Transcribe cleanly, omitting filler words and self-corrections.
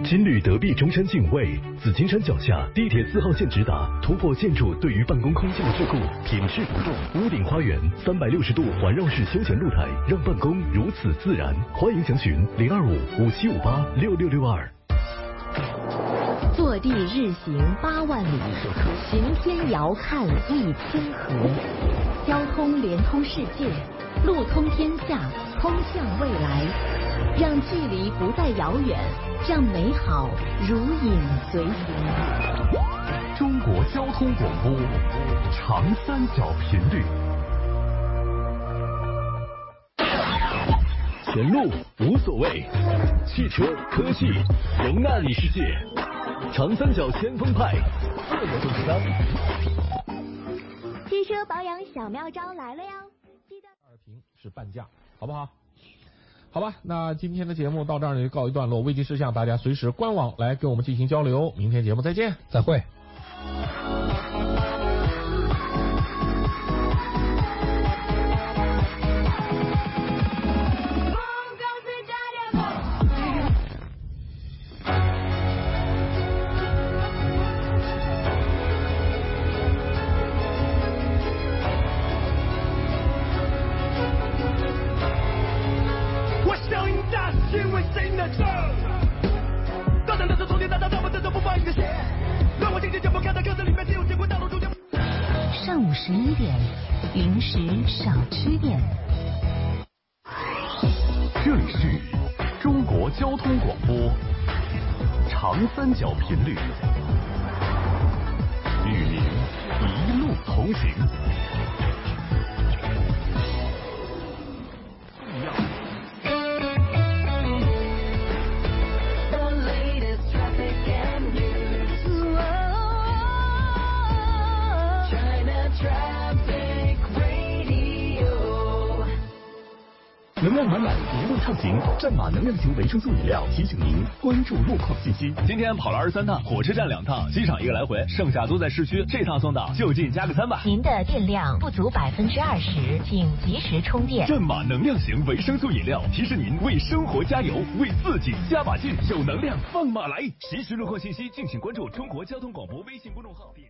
金绿德壁中山径为紫金山脚下，地铁4号线直达，突破建筑对于办公空间的桎梏，品质不动。屋顶花园360度环绕式休闲露台，让办公如此自然。欢迎详询02557586662。 坐地日行8万里，行天遥看1千河。交通连通世界，路通天下，通向未来。让距离不再遥远，让美好如影随形。 中国交通广播，长三角频率。 前路无所谓，汽车、科技容纳你世界。长三角先锋派，2个中商。 汽车保养小妙招来了哟！记得 2瓶是半价，好不好？好吧，那今天的节目到这儿就告一段落。危急事项大家随时官网来跟我们进行交流。明天节目再见， 再会。 上午11点，临时少吃点。 这里是中国交通广播，长三角频率，与您一路同行。能量满满，一路畅行。战马能量型维生素饮料提醒您关注路况信息。 今天跑了23趟，火车站2趟，机场1个来回，剩下都在市区。这趟送到，就近加个餐吧。 您的电量不足20%，请及时充电。 战马能量型维生素饮料提示您为生活加油，为自己加把劲，有能量放马来。实时路况信息，敬请关注中国交通广播微信公众号。